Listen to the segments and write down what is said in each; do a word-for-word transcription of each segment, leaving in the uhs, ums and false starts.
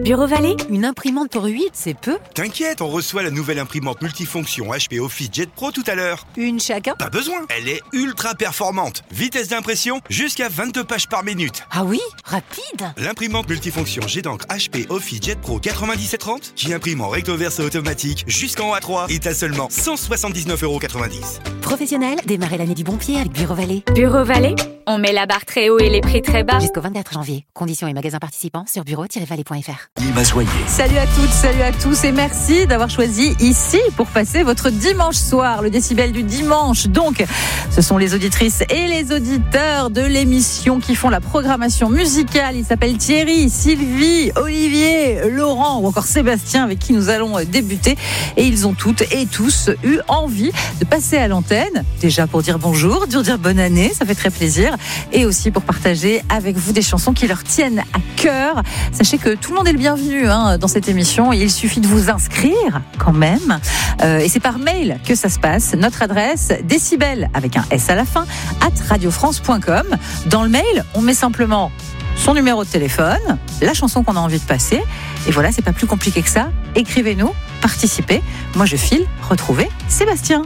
Bureau Vallée, une imprimante pour huit, c'est peu. T'inquiète, on reçoit la nouvelle imprimante multifonction H P OfficeJet Pro tout à l'heure. Une chacun? Pas besoin, elle est ultra performante. Vitesse d'impression, jusqu'à vingt-deux pages par minute. Ah oui, rapide. L'imprimante multifonction jet d'encre H P OfficeJet Pro quatre-vingt-dix trente, qui imprime en recto verso automatique jusqu'en A trois, est à seulement cent soixante-dix-neuf euros quatre-vingt-dix. Professionnel, démarrez l'année du bon pied avec Bureau Vallée. Bureau Vallée, on met la barre très haut et les prix très bas. Jusqu'au vingt-quatre janvier. Conditions et magasins participants sur bureau tiret vallée point f r. Salut à toutes, salut à tous et merci d'avoir choisi ici pour passer votre dimanche soir, le décibel du dimanche. Donc, ce sont les auditrices et les auditeurs de l'émission qui font la programmation musicale. Ils s'appellent Thierry, Sylvie, Olivier, Laurent ou encore Sébastien avec qui nous allons débuter. Et ils ont toutes et tous eu envie de passer à l'antenne, déjà pour dire bonjour, pour dire bonne année, ça fait très plaisir, et aussi pour partager avec vous des chansons qui leur tiennent à cœur. Sachez que tout le monde est le bienvenu hein, dans cette émission. Il suffit de vous inscrire quand même. Euh, et c'est par mail que ça se passe. Notre adresse, décibel avec un S à la fin, at radiofrance point com. Dans le mail, on met simplement son numéro de téléphone, la chanson qu'on a envie de passer. Et voilà, c'est pas plus compliqué que ça. Écrivez-nous, participez. Moi, je file retrouver Sébastien.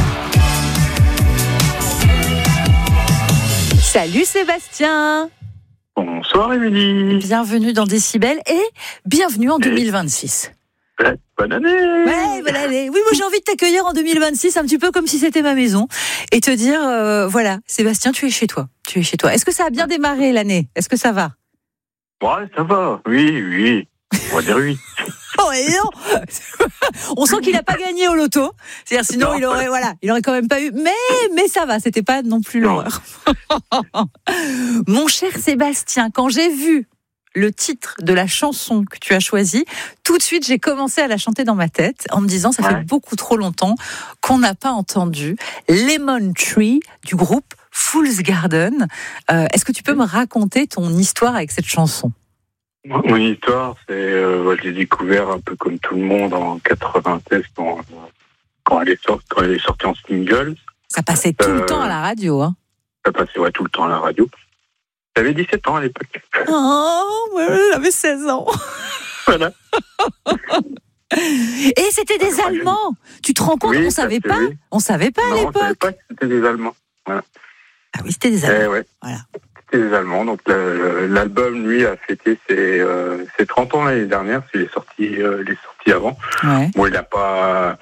Salut Sébastien. Bonsoir Émilie. Bienvenue dans Décibel et bienvenue en deux mille vingt-six. Ouais, bonne année. Ouais, bonne année. Oui, moi j'ai envie de t'accueillir en deux mille vingt-six un petit peu comme si c'était ma maison et te dire, euh, voilà, Sébastien, tu es chez toi. Tu es chez toi. Est-ce que ça a bien démarré l'année ? Est-ce que ça va ? Ouais, ça va. Oui, oui. On va dire oui. Oh et non. On sent qu'il n'a pas gagné au loto. C'est-à-dire sinon non. il aurait voilà, il aurait quand même pas eu. Mais mais ça va, c'était pas non plus l'horreur. Mon cher Sébastien, quand j'ai vu le titre de la chanson que tu as choisie, tout de suite j'ai commencé à la chanter dans ma tête en me disant ça ouais. fait beaucoup trop longtemps qu'on n'a pas entendu Lemon Tree du groupe Fool's Garden. Euh, est-ce que tu peux me raconter ton histoire avec cette chanson ? Mon histoire, c'est euh, moi, je l'ai découvert un peu comme tout le monde en quatre-vingt-seize quand, quand, elle, est sorti, quand elle est sortie en single. Ça passait tout euh, le temps à la radio, hein. Ça passait ouais, tout le temps à la radio. J'avais dix-sept ans à l'époque. Oh, ouais, j'avais seize ans. Voilà. Et c'était des Allemands. Tu te rends compte, oui, on savait pas. Oui. On savait pas non, à l'époque. On savait pas que c'était des Allemands. Voilà. Ah oui, c'était des Allemands. Eh ouais. Voilà. Les Allemands. Donc l'album, lui, a fêté ses, euh, ses trente ans l'année dernière. Il est sorti, euh, il est sorti avant. Ouais. Bon, il n'a pas,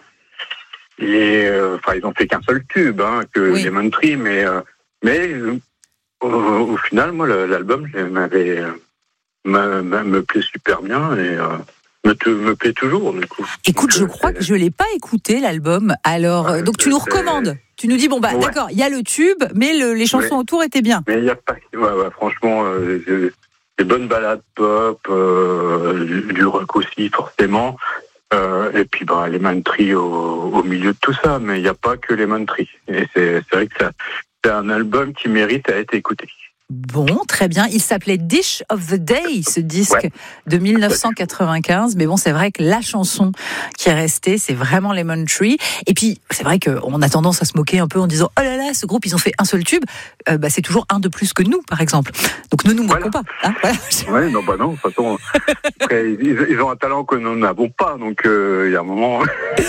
il est, euh, enfin, ils ont fait qu'un seul tube, hein, que oui. Lemon Tree, mais, euh, mais euh, au, au final, moi, l'album, m'avait, euh, me, me plaît super bien et euh, me, te, me plaît toujours. Du coup. Écoute, donc, je euh, crois que je l'ai pas écouté l'album. Alors, ouais, donc tu nous recommandes. Tu nous dis, bon, bah, ouais. d'accord, il y a le tube, mais le, les chansons ouais. autour étaient bien. Mais il n'y a pas. Ouais, ouais, franchement, euh, des bonnes ballades pop, euh, du, du rock aussi, forcément. Euh, et puis, bah, Lemon Tree au, au milieu de tout ça. Mais il n'y a pas que Lemon Tree. Et c'est, c'est vrai que ça, c'est un album qui mérite à être écouté. Bon, très bien. Il s'appelait Dish of the Day, ce disque ouais. de dix-neuf cent quatre-vingt-quinze. Mais bon, c'est vrai que la chanson qui est restée, c'est vraiment Lemon Tree. Et puis, c'est vrai qu'on a tendance à se moquer un peu en disant « Oh là là, ce groupe, ils ont fait un seul tube. Euh, » bah, c'est toujours un de plus que nous, par exemple. Donc, ne nous moquons voilà. pas. Hein, voilà. Ouais, non, bah non, de toute façon, après, ils, ils ont un talent que nous n'avons pas. Donc, il euh, y a un moment...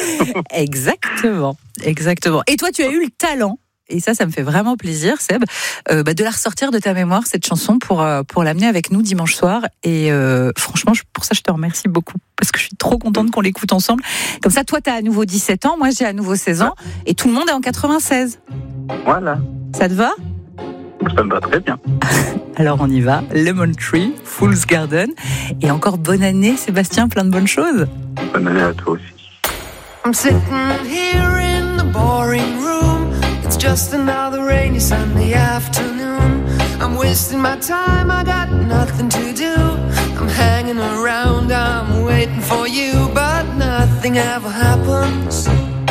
Exactement, exactement. Et toi, tu as eu le talent. Et ça, ça me fait vraiment plaisir, Seb, euh, bah, de la ressortir de ta mémoire, cette chanson, pour, euh, pour l'amener avec nous dimanche soir. Et euh, franchement, je, pour ça, je te remercie beaucoup, parce que je suis trop contente qu'on l'écoute ensemble. Comme ça, toi, tu as à nouveau dix-sept ans, moi, j'ai à nouveau seize ans, et tout le monde est en quatre-vingt-seize. Voilà. Ça te va ? Ça me va très bien. Alors, on y va. Lemon Tree, Fool's Garden. Et encore bonne année, Sébastien, plein de bonnes choses. Bonne année à toi aussi. I'm sitting here in the boring room. It's just another rainy Sunday afternoon. I'm wasting my time, I got nothing to do. I'm hanging around, I'm waiting for you, but nothing ever happens.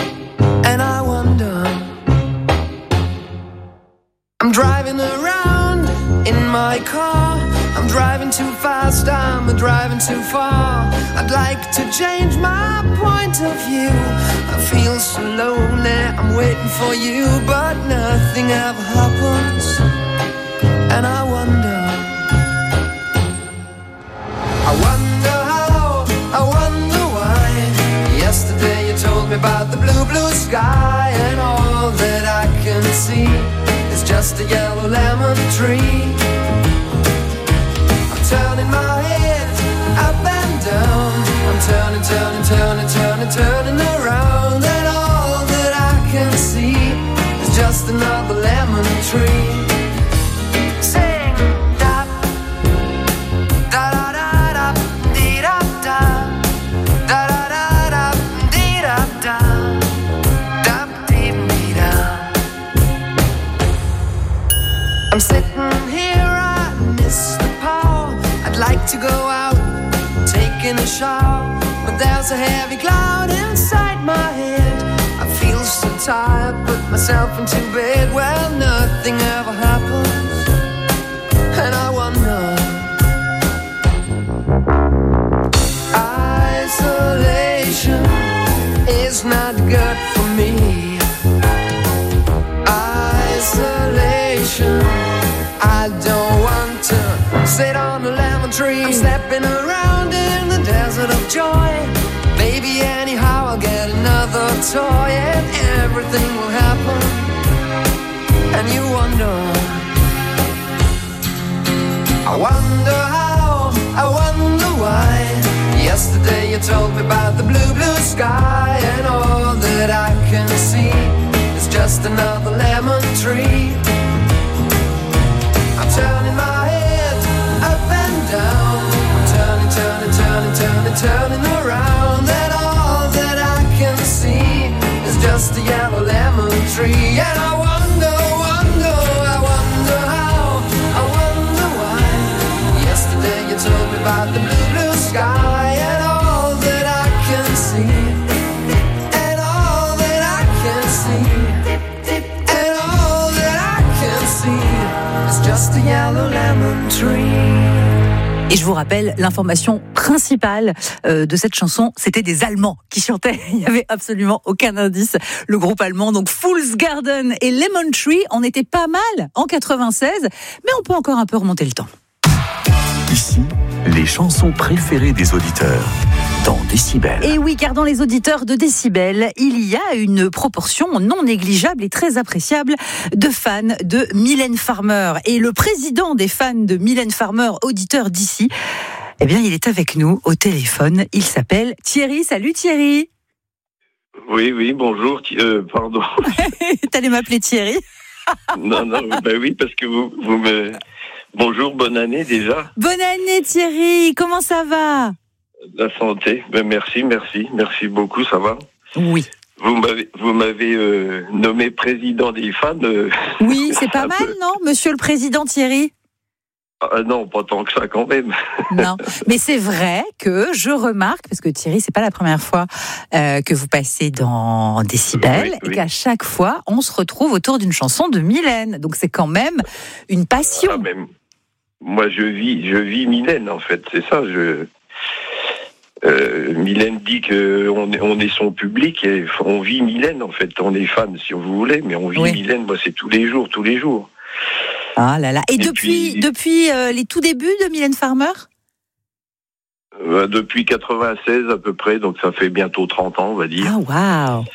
And I wonder, I'm driving around in my car. I'm driving too fast, I'm driving too far. I'd like to change my point of view. I feel so lonely, I'm waiting for you, but nothing ever happens. And I wonder, I wonder how about the blue, blue sky, and all that I can see is just a yellow lemon tree. I'm turning my head up and down, I'm turning, turning, turning, turning, turning around, and all that I can see is just another lemon tree. Sing, da, da, da, da, da, dee, da, da, da, da, da, da, dee, da, da, da, dee, dee, da. I'm sitting here, I miss the power. I'd like to go out, taking a shower, but there's a heavy cloud inside my head. I feel so tired, put myself into bed. Well, nothing ever happens, and I wonder. Isolation is not good for me. Isolation, I don't want to sit on a lemon tree. I'm stepping around in the desert of joy. Maybe anyhow I'll get another toy, and everything will happen, and you wonder. I wonder how, I wonder why. Yesterday you told me about the blue, blue sky, and all that I can see is just another lemon tree. I'm turning my head up and down, I'm turning, turning, turning, turning, turning around, and all that I can see is just a yellow lemon tree. And I wonder, wonder, I wonder how, I wonder why. Yesterday you told me about the blue, blue sky, and all that I can see, and all that I can see, and all that I can see is just a yellow lemon tree. Et je vous rappelle, l'information principale euh, de cette chanson, c'était des Allemands qui chantaient. Il n'y avait absolument aucun indice. Le groupe allemand, donc Fool's Garden et Lemon Tree, on était pas mal en quatre-vingt-seize, mais on peut encore un peu remonter le temps. Ici, les chansons préférées des auditeurs dans Décibel. Et oui, car dans les auditeurs de Décibel, il y a une proportion non négligeable et très appréciable de fans de Mylène Farmer. Et le président des fans de Mylène Farmer, auditeur d'ici, eh bien, il est avec nous au téléphone. Il s'appelle Thierry. Salut Thierry. Oui, oui, bonjour. Euh, pardon. T'allais m'appeler Thierry? Non, non, bah oui, parce que vous, vous me... Bonjour, bonne année déjà. Bonne année Thierry, comment ça va? La santé, ben merci, merci, merci beaucoup, ça va? Oui. Vous m'avez, vous m'avez euh, nommé président des fans. Euh, oui, c'est pas mal, peu... non, monsieur le président Thierry? Ah non, pas tant que ça quand même. Non, mais c'est vrai que je remarque, parce que Thierry, c'est pas la première fois euh, que vous passez dans Décibel, oui, oui. Et qu'à chaque fois, on se retrouve autour d'une chanson de Mylène. Donc c'est quand même une passion. Ah, même. Moi, je vis, je vis Mylène, en fait, c'est ça. Je... Euh, Mylène dit qu'on est, on est son public et on vit Mylène, en fait. On est fan, si vous voulez, mais on vit oui. Mylène, moi, c'est tous les jours, tous les jours. Ah là là. Et, et depuis, puis, depuis euh, les tout débuts de Mylène Farmer? euh, Depuis quatre-vingt-seize à peu près, donc ça fait bientôt trente ans, on va dire. Ah, waouh.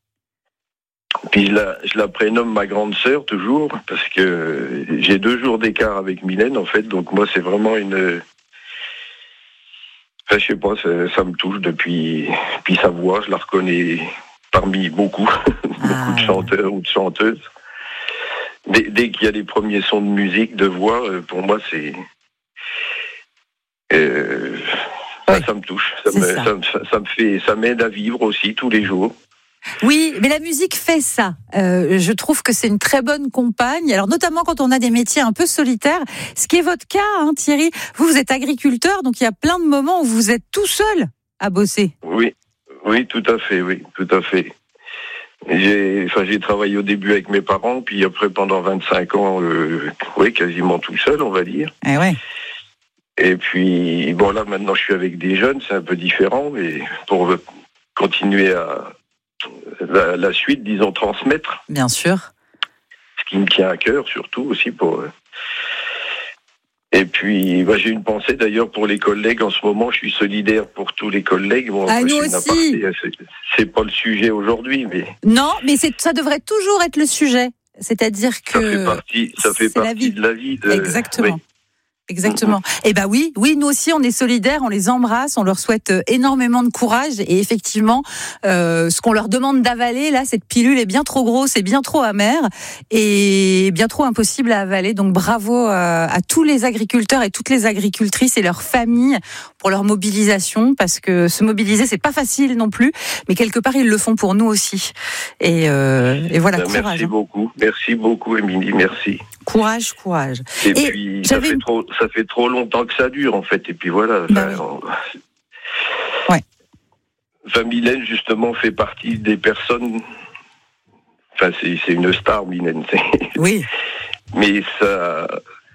Puis je la, je la prénomme ma grande sœur, toujours, parce que j'ai deux jours d'écart avec Mylène, en fait, donc moi, c'est vraiment une... Enfin, je sais pas, ça, ça me touche depuis, depuis sa voix, je la reconnais parmi beaucoup, beaucoup ah. de chanteurs ou de chanteuses. Dès, dès qu'il y a les premiers sons de musique, de voix, pour moi, c'est... Euh, oui, ça, ça me touche. Ça me, ça. Ça, ça me fait, ça m'aide à vivre aussi, tous les jours. Oui, mais la musique fait ça. Euh, je trouve que c'est une très bonne compagne. Alors, notamment quand on a des métiers un peu solitaires, ce qui est votre cas, hein, Thierry. Vous, vous êtes agriculteur, donc il y a plein de moments où vous êtes tout seul à bosser. Oui, oui, tout à fait, oui, tout à fait. J'ai, enfin, j'ai travaillé au début avec mes parents, puis après pendant vingt-cinq ans, euh, oui, quasiment tout seul, on va dire. Eh ouais. Et puis, bon, là, maintenant, je suis avec des jeunes, c'est un peu différent, mais pour continuer à la, la suite, disons, transmettre. Bien sûr. Ce qui me tient à cœur, surtout aussi pour. Et puis, bah, j'ai une pensée d'ailleurs pour les collègues. En ce moment, je suis solidaire pour tous les collègues. Bon, ah, nous aussi. Aparté, c'est, c'est pas le sujet aujourd'hui, mais non, mais c'est, ça devrait toujours être le sujet. C'est-à-dire que ça fait partie, ça fait partie la vie. de la vie. De... Exactement. Oui. Exactement. Mm-hmm. Eh ben oui, oui, nous aussi on est solidaires, on les embrasse, on leur souhaite énormément de courage et effectivement, euh, ce qu'on leur demande d'avaler là, cette pilule est bien trop grosse et bien trop amère et bien trop impossible à avaler. Donc bravo à, à tous les agriculteurs et toutes les agricultrices et leurs familles pour leur mobilisation, parce que se mobiliser c'est pas facile non plus, mais quelque part ils le font pour nous aussi. Et, euh, et voilà. Merci courage. beaucoup, merci beaucoup, Émilie, merci. Courage, courage. Et, et puis ça fait, une... trop, ça fait trop longtemps que ça dure en fait. Et puis voilà. Bah enfin, oui. on... Ouais. Enfin, Mylène justement fait partie des personnes. Enfin, c'est, c'est une star, Mylène. C'est... Oui. Mais ça,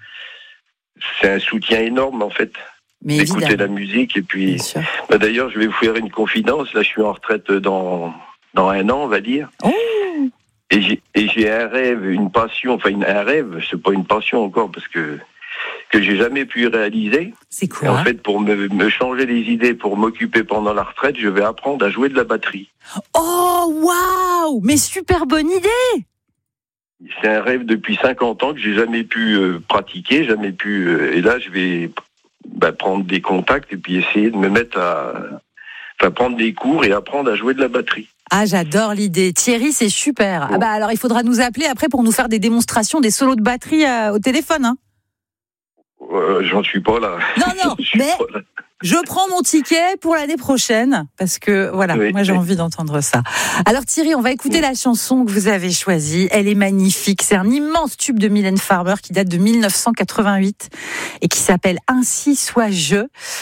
c'est un soutien énorme en fait. Mais d'écouter évidemment. la musique et puis. Bah, d'ailleurs, je vais vous faire une confidence. Là, je suis en retraite dans dans un an, on va dire. Oh. Et j'ai, et j'ai un rêve, une passion, enfin une, un rêve, c'est pas une passion encore parce que que j'ai jamais pu réaliser. C'est quoi? Et en fait, pour me, me changer les idées, pour m'occuper pendant la retraite, je vais apprendre à jouer de la batterie. Oh waouh! Mais super bonne idée! C'est un rêve depuis cinquante ans que j'ai jamais pu euh, pratiquer, jamais pu. Euh, et là, je vais bah, prendre des contacts et puis essayer de me mettre à, enfin prendre des cours et apprendre à jouer de la batterie. Ah, j'adore l'idée. Thierry, c'est super. Bon. Ah bah alors, il faudra nous appeler après pour nous faire des démonstrations, des solos de batterie euh, au téléphone. Hein. Euh, j'en suis pas là. Non, non, mais je prends mon ticket pour l'année prochaine parce que voilà, oui, moi j'ai oui. envie d'entendre ça. Alors Thierry, on va écouter oui. la chanson que vous avez choisie. Elle est magnifique. C'est un immense tube de Mylène Farmer qui date de dix-neuf cent quatre-vingt-huit et qui s'appelle Ainsi soit je.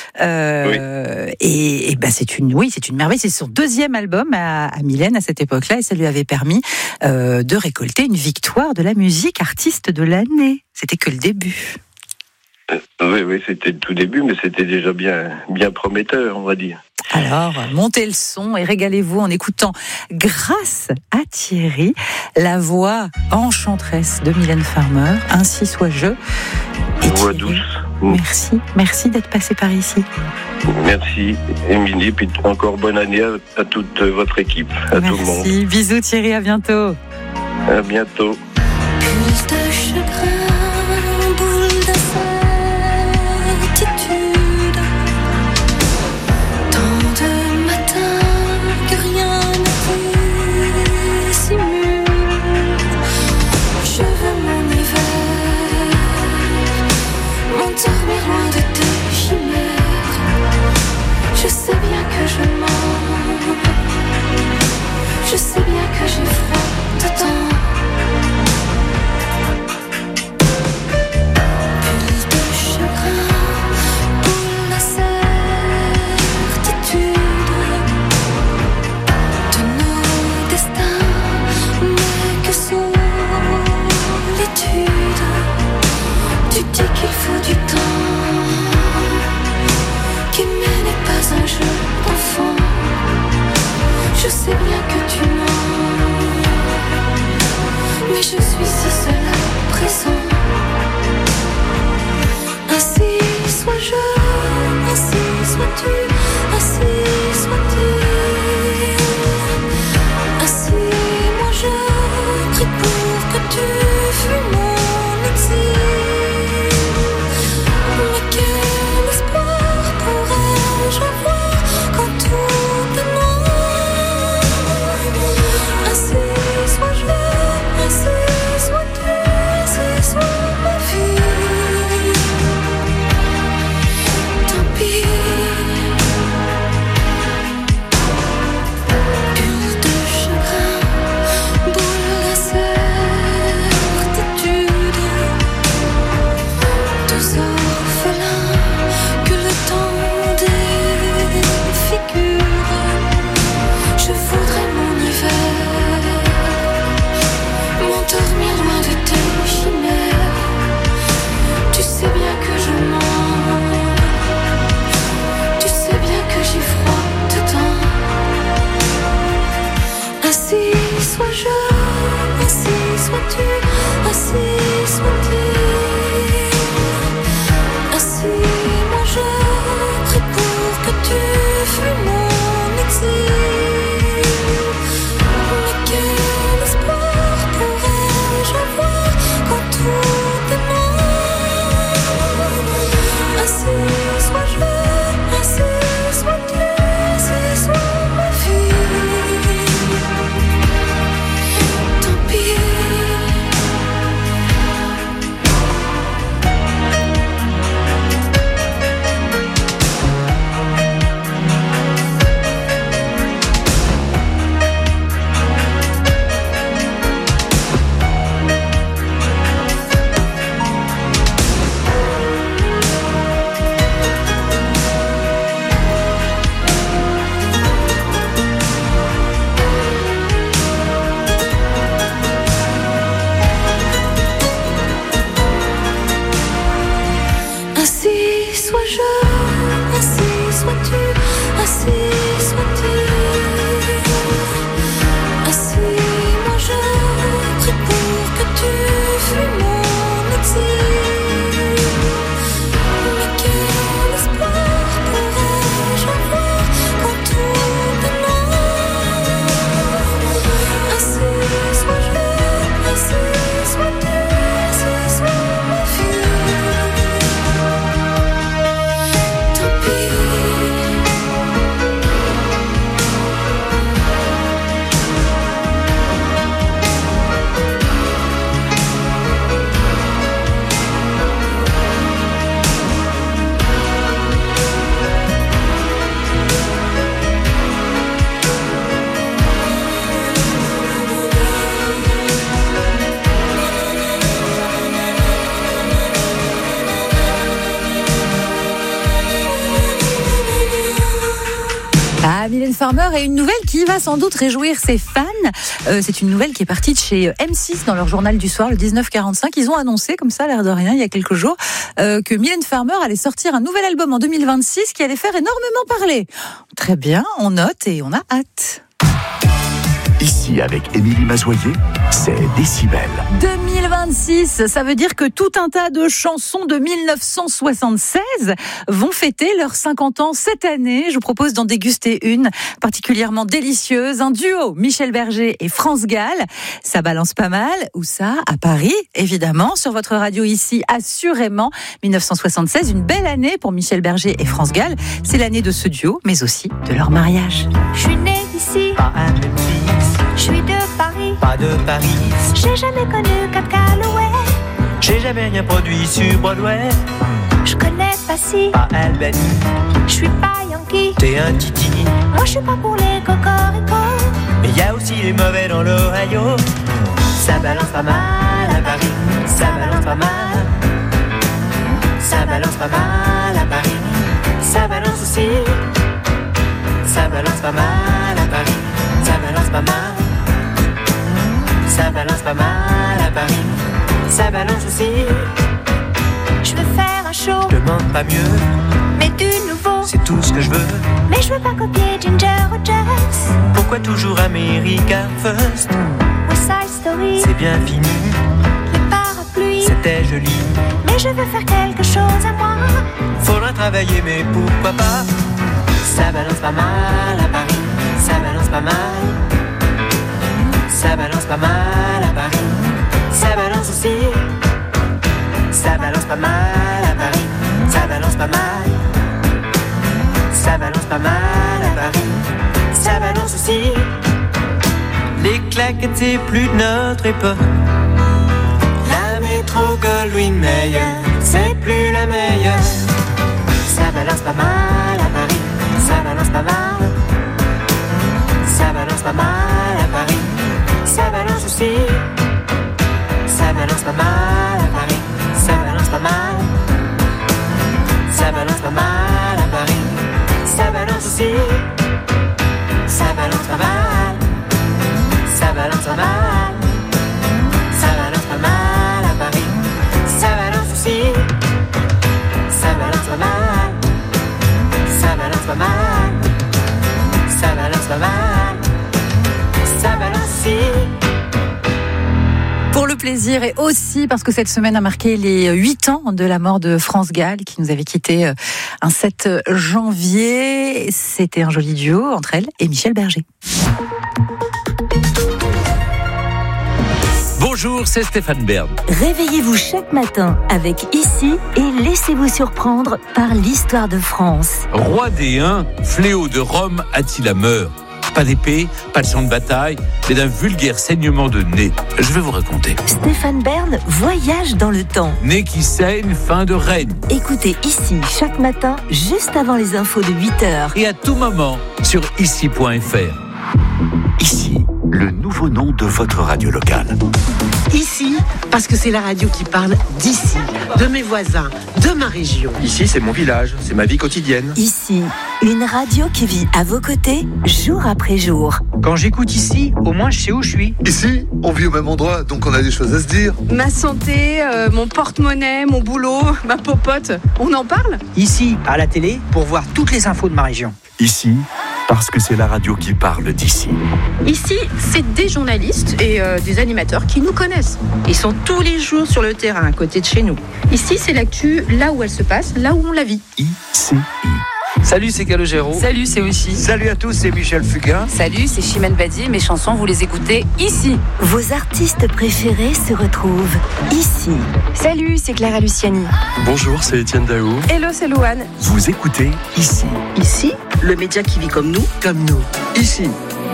Euh, oui. Et, et ben c'est une, oui, c'est une merveille. C'est son deuxième album à, à Mylène à cette époque-là et ça lui avait permis euh, de récolter une victoire de la musique artiste de l'année. C'était que le début. Oui, oui, c'était le tout début, mais c'était déjà bien, bien prometteur, on va dire. Alors, montez le son et régalez-vous en écoutant, grâce à Thierry, la voix enchanteresse de Mylène Farmer, Ainsi soit je. Et voix douce. Merci, merci d'être passé par ici. Merci, Émilie, puis encore bonne année à, à toute votre équipe, à merci. Tout le monde. Merci, bisous Thierry, à bientôt. À bientôt. Plus de chagrin, boule de certitude. Tant de matins que rien ne dissimule. Je veux mon hiver, m'endormir loin de tes chimères. Je sais bien que je mens, je sais bien que j'ai froid dedans. Tu dis qu'il faut du temps, qu'aimer n'est pas un jeu d'enfant. Je sais bien que tu mens, mais je suis si seule à présent. Ainsi sois-je, ainsi sois-tu, ainsi sois-tu. Ainsi moi je prie pour que tu fuis mon exil. Mais quel espoir pourrais-je avoir quand tout est noir? Ainsi sois-je, ainsi sois-tu, ainsi Voilà, Mylène Farmer et une nouvelle qui va sans doute réjouir ses fans. Euh, c'est une nouvelle qui est partie de chez M six dans leur journal du soir, le dix-neuf quarante-cinq. Ils ont annoncé, comme ça, l'air de rien, il y a quelques jours, euh, que Mylène Farmer allait sortir un nouvel album en deux mille vingt-six qui allait faire énormément parler. Très bien, on note et on a hâte. Ici, avec Émilie Mazoyer, c'est Décibel. deux mille vingt-six, ça veut dire que tout un tas de chansons de dix-neuf cent soixante-seize vont fêter leurs cinquante ans cette année. Je vous propose d'en déguster une particulièrement délicieuse, un duo Michel Berger et France Gall. Ça balance pas mal. Où ça ? À Paris, évidemment, sur votre radio ici, assurément. dix-neuf cent soixante-seize, une belle année pour Michel Berger et France Gall. C'est l'année de ce duo, mais aussi de leur mariage. Je suis née ici, pas un Memphis, je suis de Paris, pas de Paris. J'ai jamais connu Cab Calloway, j'ai jamais rien produit sur Broadway. Je connais pas si, pas Albany, je suis pas Yankee, t'es un titi. Moi je suis pas pour les cocoricots, mais y a aussi les mauvais dans l'Ohio. Ça balance pas mal à Paris, ça balance pas mal. Ça balance pas mal à Paris, ça balance aussi. Ça balance pas mal à Paris, ça balance pas mal. Ça balance pas mal à Paris, ça balance aussi. Je veux faire un show, je demande pas mieux, mais du nouveau, c'est tout ce que je veux. Mais je veux pas copier Ginger Rogers. Pourquoi toujours America First? West Side Story, c'est bien fini. Les parapluies, c'était joli. Mais je veux faire quelque chose à moi. Faudra travailler, mais pourquoi pas? Ça balance pas mal à Paris, ça balance pas mal. Ça balance pas mal à Paris, ça balance aussi. Ça balance pas mal à Paris, ça balance pas mal. Ça balance pas mal à Paris, ça balance aussi. Les claquettes c'est plus de notre époque. La métro Goldwyn Mayer, c'est plus la meilleure. Ça balance pas mal à Paris, ça balance pas mal. Ça balance pas mal à Paris, ça balance aussi. Ça balance pas mal à Paris, ça balance pas mal. Ça balance pas mal à Paris, ça balance aussi. Ça balance pas mal, ça balance pas mal. Ça balance pas mal à Paris, ça balance aussi. Ça balance pas mal, ça balance pas mal. Ça balance pas mal, ça balance aussi. Pour le plaisir et aussi parce que cette semaine a marqué les huit ans de la mort de France Gall qui nous avait quittés un sept janvier. C'était un joli duo entre elle et Michel Berger. Bonjour, c'est Stéphane Bern. Réveillez-vous chaque matin avec Ici et laissez-vous surprendre par l'histoire de France. Roi des Huns, fléau de Rome, Attila meurt. Pas d'épée, pas de champ de bataille, mais d'un vulgaire saignement de nez. Je vais vous raconter. Stéphane Bern voyage dans le temps. Nez qui saigne, fin de règne. Écoutez Ici chaque matin, juste avant les infos de huit heures. Et à tout moment, sur ici point f r. Ici, le nouveau nom de votre radio locale. Ici, parce que c'est la radio qui parle d'ici, de mes voisins, de ma région. Ici, c'est mon village, c'est ma vie quotidienne. Ici, une radio qui vit à vos côtés, jour après jour. Quand j'écoute Ici, au moins je sais où je suis. Ici, on vit au même endroit, donc on a des choses à se dire. Ma santé, euh, mon porte-monnaie, mon boulot, ma popote, on en parle ? Ici, à la télé, pour voir toutes les infos de ma région. Ici, parce que c'est la radio qui parle d'ici. Ici, c'est des journalistes et euh, des animateurs qui nous connaissent. Ils sont tous les jours sur le terrain, à côté de chez nous. Ici, c'est l'actu, là où elle se passe, là où on la vit. I C I. Salut, c'est Calogero. Salut, c'est Oshi. Salut à tous, c'est Michel Fugain. Salut, c'est Chimène Badi. Mes chansons, vous les écoutez ici. Vos artistes préférés se retrouvent ici. Salut, c'est Clara Luciani. Bonjour, c'est Étienne Daou. Hello, c'est Louane. Vous écoutez Ici. Ici, le média qui vit comme nous, comme nous. Ici.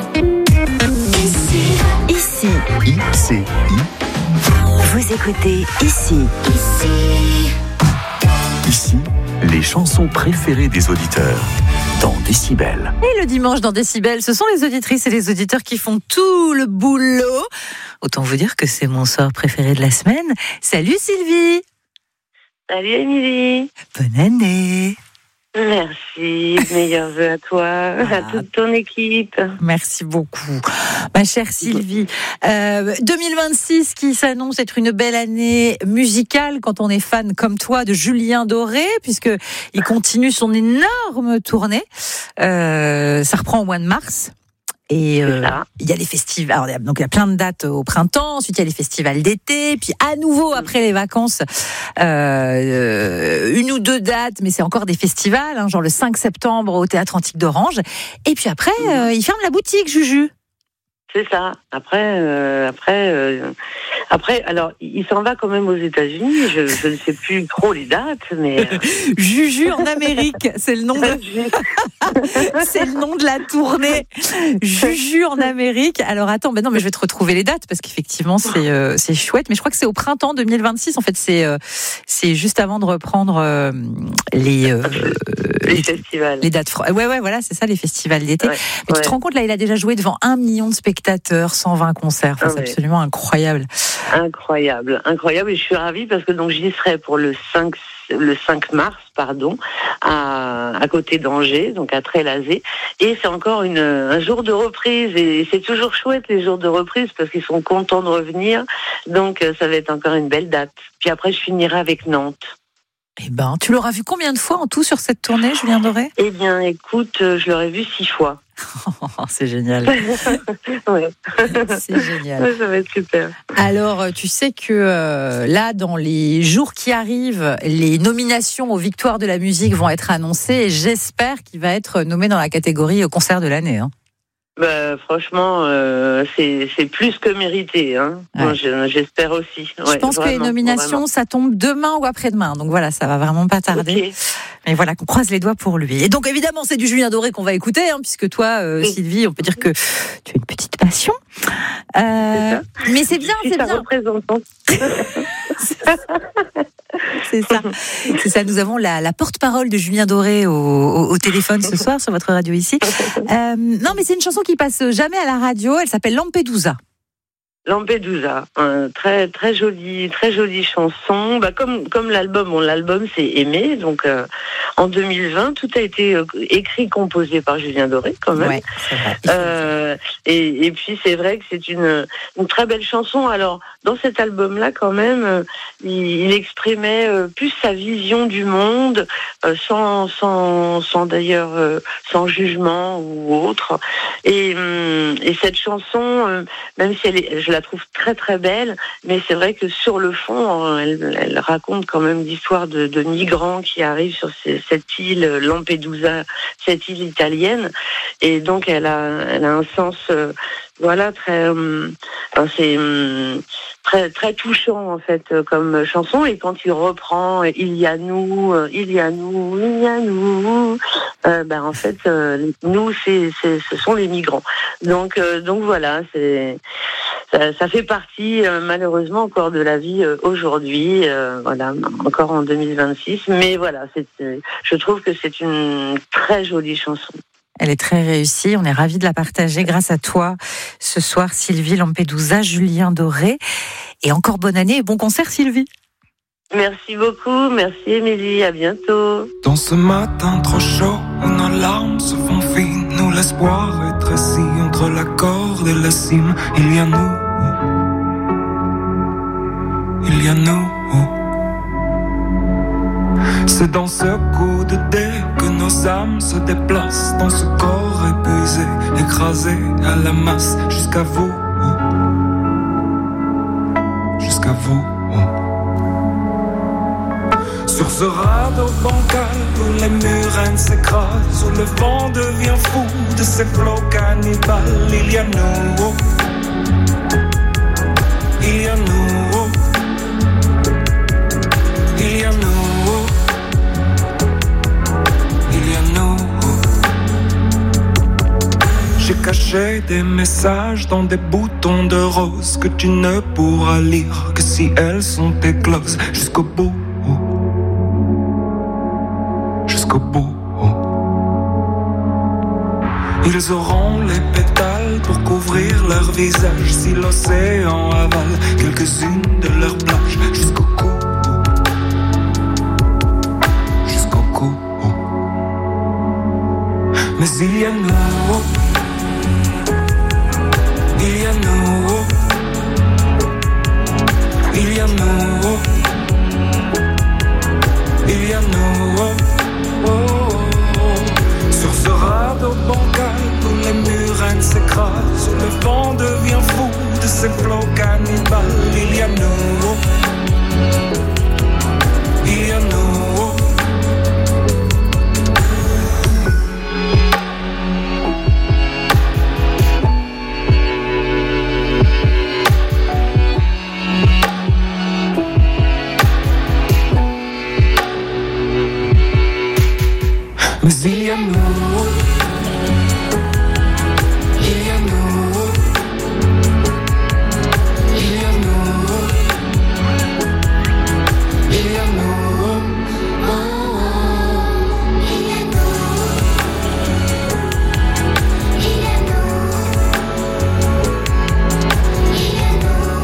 Ici. Ici. I C I. Vous écoutez Ici. Ici. Ici, les chansons préférées des auditeurs dans Décibel. Et le dimanche dans Décibel, ce sont les auditrices et les auditeurs qui font tout le boulot. Autant vous dire que c'est mon soir préféré de la semaine. Salut Sylvie. Salut Émilie. Bonne année. Merci, meilleurs vœux à toi, ah. à toute ton équipe. Merci beaucoup, ma chère Sylvie. Euh, deux mille vingt-six qui s'annonce être une belle année musicale quand on est fan comme toi de Julien Doré, puisque il continue son énorme tournée. Euh, ça reprend au mois de mars. Et euh, il y a les festivals, alors, donc il y a plein de dates au printemps, ensuite il y a les festivals d'été, puis à nouveau après les vacances, euh, une ou deux dates, mais c'est encore des festivals, hein, genre le cinq septembre au Théâtre Antique d'Orange. Et puis après, euh, il ferme la boutique, Juju. C'est ça. Après, euh, après, euh, après, alors, il s'en va quand même aux États-Unis. Je, je ne sais plus trop les dates, mais euh... Juju en Amérique, c'est le nom de, c'est le nom de la tournée. Juju en Amérique. Alors attends, ben non, mais je vais te retrouver les dates parce qu'effectivement c'est euh, c'est chouette. Mais je crois que c'est au printemps deux mille vingt-six. En fait, c'est euh, c'est juste avant de reprendre euh, les, euh, les les festivals, les dates. Ouais, ouais, voilà, c'est ça, les festivals d'été. Ouais, mais ouais. Tu te rends compte là, il a déjà joué devant un million de spectateurs, cent vingt concerts. Enfin, ah, c'est ouais. absolument incroyable. Incroyable, incroyable. Et je suis ravie parce que donc j'y serai pour le cinq, le cinq mars, pardon, à, à côté d'Angers, donc à Trélazé. Et c'est encore une, un jour de reprise. Et c'est toujours chouette les jours de reprise parce qu'ils sont contents de revenir. Donc ça va être encore une belle date. Puis après, je finirai avec Nantes. Eh ben, tu l'auras vu combien de fois en tout sur cette tournée, Julien Doré ? Eh bien, écoute, je l'aurais vu six fois. Oh, c'est génial. Ouais. C'est génial. Ouais, ça va être super. Alors, tu sais que euh, là, dans les jours qui arrivent, les nominations aux Victoires de la musique vont être annoncées et j'espère qu'il va être nommé dans la catégorie concert de l'année. Hein. Bah, franchement, euh, c'est, c'est plus que mérité. Hein. Ouais. Moi, je, j'espère aussi. Je ouais, pense vraiment, que les nominations, vraiment. Ça tombe demain ou après-demain. Donc voilà, ça va vraiment pas tarder. Okay. Mais voilà, qu'on croise les doigts pour lui. Et donc évidemment, c'est du Julien Doré qu'on va écouter, hein, puisque toi, euh, oui. Sylvie, on peut dire que tu as une petite passion. Euh, c'est mais c'est bien, c'est bien. Représentante. C'est ça. C'est ça. Nous avons la, la porte-parole de Julien Doré au, au, au téléphone ce soir sur votre radio ici. Euh, non, mais c'est une chanson qui passe jamais à la radio. Elle s'appelle Lampedusa. Lampedusa, un très très jolie, très jolie chanson. Bah comme comme l'album, bon l'album c'est Aimé, donc euh, en deux mille vingt tout a été euh, écrit, composé par Julien Doré quand même. Ouais, c'est vrai. Euh, et, et puis c'est vrai que c'est une une très belle chanson. Alors dans cet album-là quand même, euh, il, il exprimait euh, plus sa vision du monde, euh, sans sans sans d'ailleurs euh, sans jugement ou autre. Et hum, et cette chanson, euh, même si elle est, je la trouve très très belle, mais c'est vrai que sur le fond, elle, elle raconte quand même l'histoire de, de migrants qui arrivent sur ces, cette île Lampedusa, cette île italienne, et donc elle a, elle a un sens, euh, voilà, très, euh, enfin, c'est euh, très très touchant en fait euh, comme chanson. Et quand il reprend, il y a nous, euh, il y a nous, il y a nous, euh, ben en fait, euh, nous, c'est, c'est, ce sont les migrants. Donc euh, donc voilà, c'est Ça, ça fait partie euh, malheureusement encore de la vie euh, aujourd'hui, euh, voilà, encore en deux mille vingt-six. Mais voilà, c'est, je trouve que c'est une très jolie chanson. Elle est très réussie, on est ravis de la partager grâce à toi ce soir, Sylvie Lampedusa, Julien Doré. Et encore bonne année et bon concert, Sylvie. Merci beaucoup, merci Émilie, à bientôt. Dans ce matin trop chaud où nos larmes se font fines, où l'espoir est assis entre la corde et la cime, il y a nous, il y a nous. C'est dans ce coup de dé que nos âmes se déplacent, dans ce corps épuisé, écrasé à la masse, jusqu'à vous, jusqu'à vous. Sur ce radeau bancal où les murènes s'écrasent, où le vent devient fou de ces flots cannibales, il y a nous, il y a nous, il y a nous, il y a nous. J'ai caché des messages dans des boutons de rose que tu ne pourras lire que si elles sont écloses jusqu'au bout. Jusqu'au bout. Ils auront les pétales pour couvrir leur visage si l'océan avale quelques-unes de leurs plages. Jusqu'au cou, jusqu'au cou. mais il y a nous, il y a nous, il y a nous, il y a nous, oh, oh, oh. Sur ce radeau bancal où les murènes s'écrasent, où le vent devient fou de ces flots cannibales, il y a nous, il y a nous. Mais il y a nous, il y a nous, il y a nous, il y a nous, oh, oh. Il y a nous, il y a nous, il y a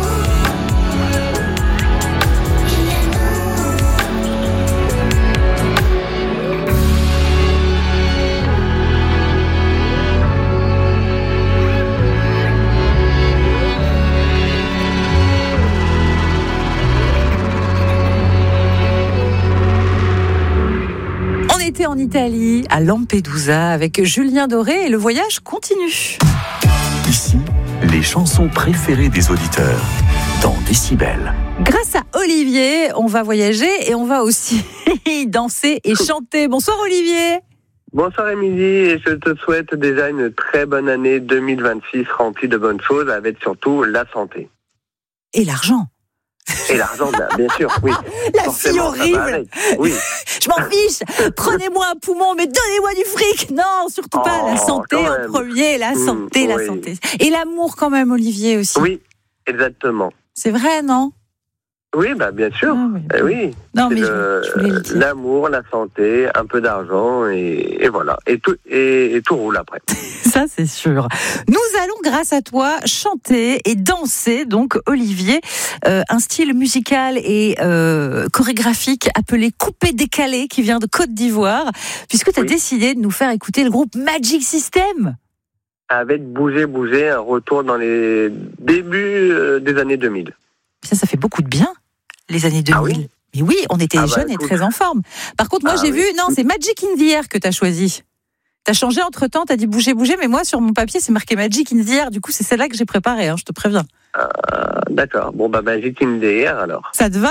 En Italie, à Lampedusa, avec Julien Doré, et le voyage continue. Ici, les chansons préférées des auditeurs, dans Décibel. Grâce à Olivier, on va voyager et on va aussi danser et chanter. Bonsoir Olivier. Bonsoir Émilie, et je te souhaite déjà une très bonne année deux mille vingt-six remplie de bonnes choses, avec surtout la santé. Et l'argent. Et l'argent, bien sûr, oui. La Forcément, fille horrible. Oui. Je m'en fiche. Prenez-moi un poumon, mais donnez-moi du fric. Non, surtout pas. Oh, la santé en premier. La santé, mmh, la oui. santé. Et l'amour quand même, Olivier, aussi. Oui, exactement. C'est vrai, non ? Oui, bah bien sûr. Ah, oui. Eh oui. Non, mais le, je, je voulais le dire. L'amour, la santé, un peu d'argent, et, et voilà. Et tout, et, et tout roule après. Ça, c'est sûr. Nous allons, grâce à toi, chanter et danser. Donc, Olivier, euh, un style musical et euh, chorégraphique appelé coupé-décalé, qui vient de Côte d'Ivoire, puisque tu as oui. décidé de nous faire écouter le groupe Magic System. Avec Bouger, Bouger, un retour dans les débuts des années deux mille. Ça, ça fait beaucoup de bien, les années deux mille. Ah oui. Mais oui, on était ah bah, jeunes et très en forme. Par contre, moi, ah j'ai oui. vu, non, c'est Magic in the Air que tu as choisi. Tu as changé entre-temps, tu as dit bouger, bouger, mais moi, sur mon papier, c'est marqué Magic in the Air. Du coup, c'est celle-là que j'ai préparée, hein, je te préviens. Euh, d'accord. Bon, bah, Magic in the Air, alors. Ça te va ?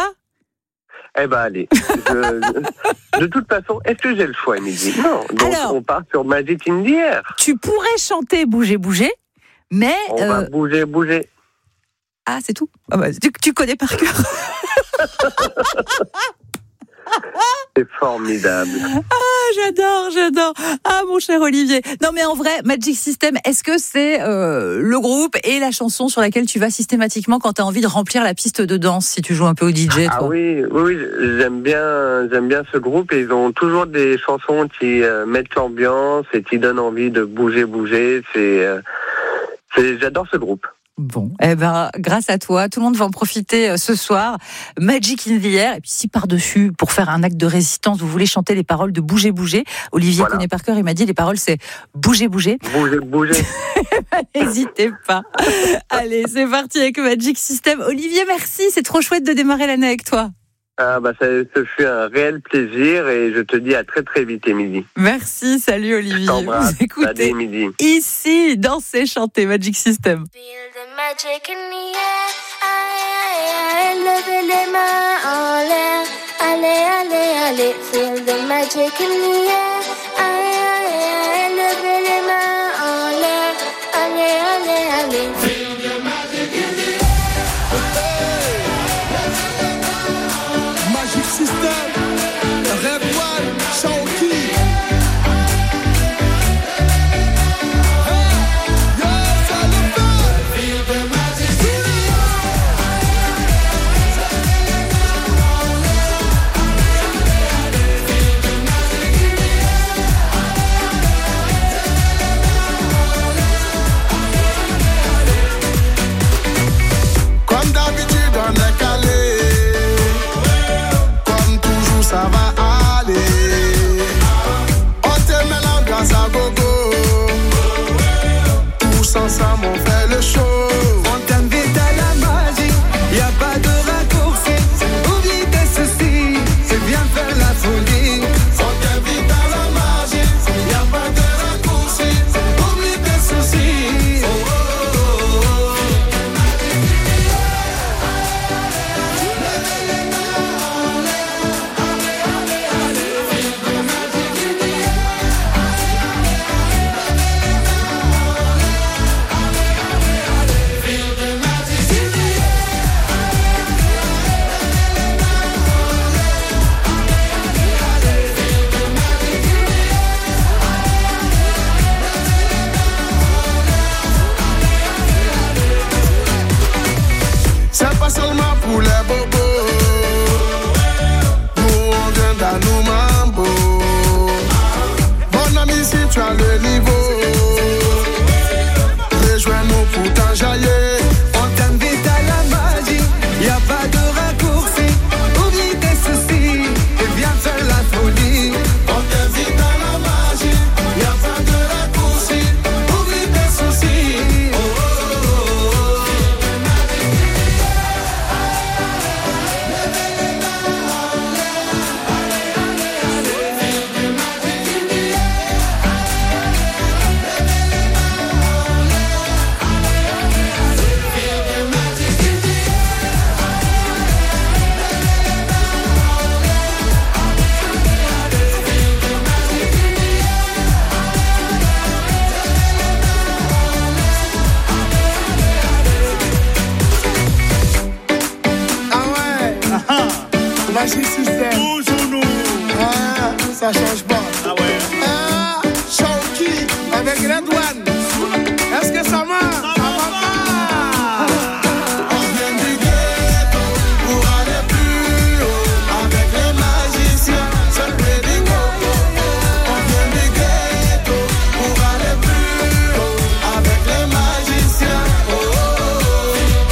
Eh ben, allez. Je, de toute façon, est-ce que j'ai le choix, Émilie ? Non. Donc, alors, on part sur Magic in the Air. Tu pourrais chanter bouger, bouger, mais... On euh... va bouger, bouger. Ah, c'est tout. Ah bah, tu, tu connais par cœur. C'est formidable. Ah, j'adore, j'adore. Ah, mon cher Olivier. Non, mais en vrai, Magic System, est-ce que c'est euh, le groupe et la chanson sur laquelle tu vas systématiquement quand tu as envie de remplir la piste de danse, si tu joues un peu au D J, toi ? Ah oui, oui, j'aime bien, j'aime bien ce groupe, et ils ont toujours des chansons qui euh, mettent l'ambiance et qui donnent envie de bouger, bouger. C'est, euh, c'est, j'adore ce groupe. Bon, eh ben, grâce à toi, tout le monde va en profiter ce soir. Magic in the Air. Et puis, si par-dessus, pour faire un acte de résistance, vous voulez chanter les paroles de Bouger, Bouger, Olivier voilà. connaît par cœur, il m'a dit les paroles, c'est Bouger, Bouger. Bouger, Bouger. N'hésitez pas. Allez, c'est parti avec Magic System. Olivier, merci. C'est trop chouette de démarrer l'année avec toi. Ah bah ça, ce fut un réel plaisir, et je te dis à très très vite, Émilie. Merci, salut Olivier. Vous écoutez salut, ici, danser, chanter Magic System. Feel the magic in the air, aïe, aïe, levez les mains en l'air, allez, allez, allez. Feel the magic in the air, aïe, aïe, aïe, levez les mains en l'air, allez, allez, allez. Feel the magic in the air. Magic System, Red One, Shaoki. Feel the magic in the air. bobo. Nous on vient d'Anou Mambo. Mon ami, si tu as le niveau, rejoins-nous pour t'enjailler. On t'invite à la magie, y a pas de raccourci. Oublie tes soucis et viens faire la folie. On t'invite à la magie, y a pas de raccourci. Oublie tes soucis. Oh, oh, oh, oh. Magic System. Toujours nous. Ah, ça change pas. Ah ouais. Ah, Shawky avec Red One. Est-ce que ça marche? Ça va pas. On vient du ghetto pour aller plus haut avec les magiciens. C'est le wedding. On vient du ghetto pour aller plus haut avec les magiciens. Oh, oh, oh.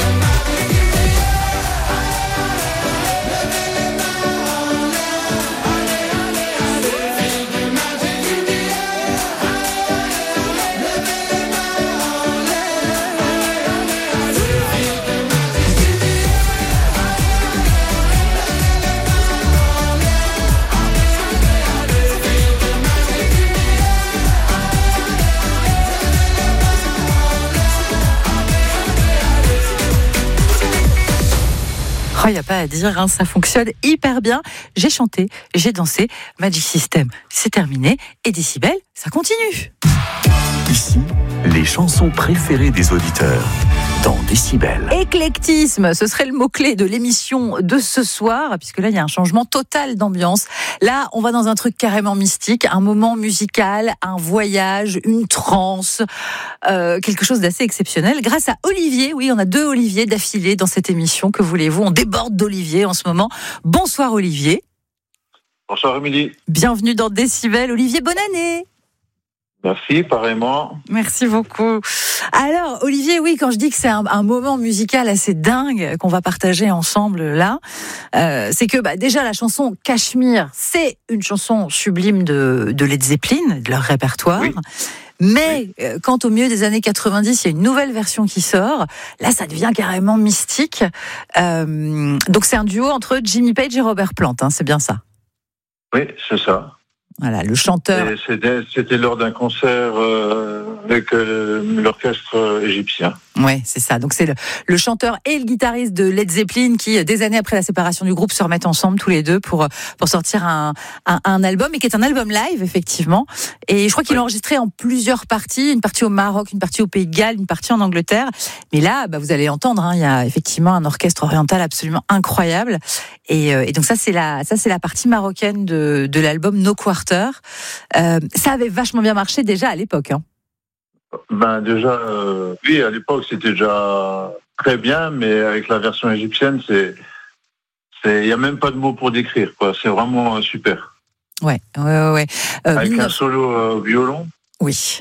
Il n'y a pas à dire, hein, ça fonctionne hyper bien. J'ai chanté, j'ai dansé, Magic System, c'est terminé. Et Décibel, ça continue. Ici, les chansons préférées des auditeurs dans Décibel. Éclectisme, ce serait le mot-clé de l'émission de ce soir, puisque là, il y a un changement total d'ambiance. Là, on va dans un truc carrément mystique, un moment musical, un voyage, une transe, euh, quelque chose d'assez exceptionnel. Grâce à Olivier, oui, on a deux Olivier d'affilée dans cette émission, que voulez-vous? On déborde d'Olivier en ce moment. Bonsoir Olivier. Bonsoir Émilie. Bienvenue dans Décibel. Olivier, bonne année. Merci, pareillement. Merci beaucoup. Alors, Olivier, oui, quand je dis que c'est un, un moment musical assez dingue qu'on va partager ensemble là, euh, c'est que bah, déjà la chanson Cachemire, c'est une chanson sublime de, de Led Zeppelin, de leur répertoire. Oui. Mais oui. euh, quand au milieu des années quatre-vingt-dix, il y a une nouvelle version qui sort, là ça devient carrément mystique. Euh, donc c'est un duo entre Jimmy Page et Robert Plant, hein, c'est bien ça? Oui, c'est ça. Voilà, le chanteur. Et c'était, c'était lors d'un concert euh, avec euh, l'orchestre égyptien. Ouais, c'est ça. Donc c'est le, le chanteur et le guitariste de Led Zeppelin qui, des années après la séparation du groupe, se remettent ensemble tous les deux pour pour sortir un un, un album, et qui est un album live effectivement. Et je crois qu'il ouais. l'a enregistré en plusieurs parties, une partie au Maroc, une partie au Pays de Galles, une partie en Angleterre. Mais là, bah, vous allez entendre, hein, il y a effectivement un orchestre oriental absolument incroyable. Et, euh, et donc ça c'est la ça c'est la partie marocaine de de l'album No Quarter. Euh, ça avait vachement bien marché déjà à l'époque, hein. Ben déjà, euh, oui, à l'époque c'était déjà très bien, mais avec la version égyptienne, c'est, c'est, il y a même pas de mots pour décrire, quoi. C'est vraiment euh, super. Ouais, ouais, ouais. Euh, avec un solo euh, violon. Oui.